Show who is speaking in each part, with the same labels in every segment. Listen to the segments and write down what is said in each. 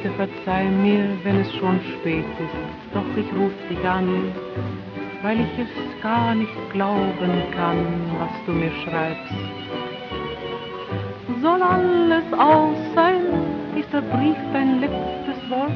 Speaker 1: Bitte verzeih mir, wenn es schon spät ist, doch ich ruf dich an, weil ich es gar nicht glauben kann, was du mir schreibst. Soll alles aus sein? Ist der Brief dein letztes Wort?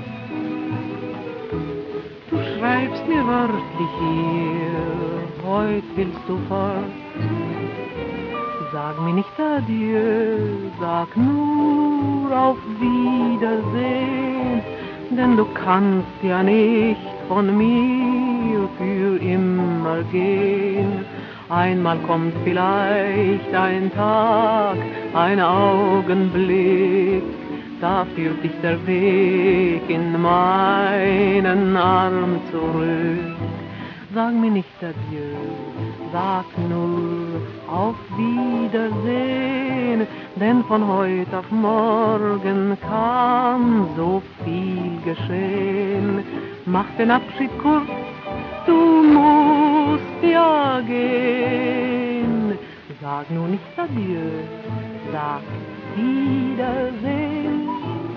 Speaker 1: Du schreibst mir wörtlich hier, heut willst du fort. Sag mir nicht adieu, sag nur auf Wiedersehen, denn du kannst ja nicht von mir für immer gehen. Einmal kommt vielleicht ein Tag, ein Augenblick, da führt dich der Weg in meinen Arm zurück. Sag mir nicht adieu, sag nur auf Wiedersehen, denn von heut auf morgen kann so viel geschehen. Mach den Abschied kurz, du musst ja gehen. Sag nur nicht adieu, sag Wiedersehen.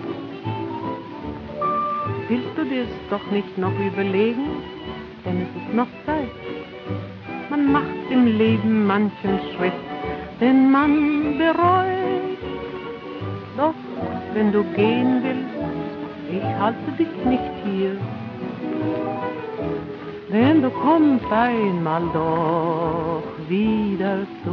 Speaker 1: Willst du dir's doch nicht noch überlegen? Denn es ist noch Zeit. Man macht im Leben manchen Schritt, den man bereut. Doch wenn du gehen willst, ich halte dich nicht hier. Denn du kommst einmal doch wieder zu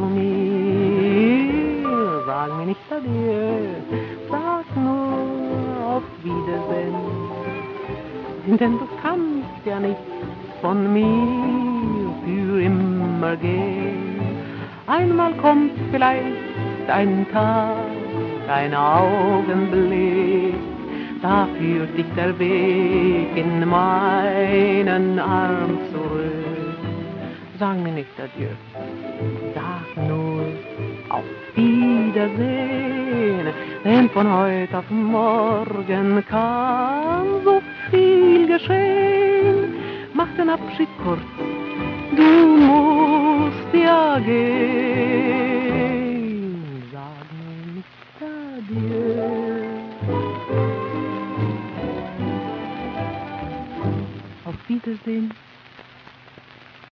Speaker 1: mir. Sag mir nicht adieu, sag nur auf Wiedersehen. Denn du kannst ja nicht von mir für immer gehen. Einmal kommt vielleicht ein Tag, ein Augenblick, da führt dich der Weg in meinen Arm zurück. Sag mir nicht adieu, sag nur auf Wiedersehen, denn von heut auf morgen kann so viel geschehen. Mach den Abschied kurz, du musst ja gehen.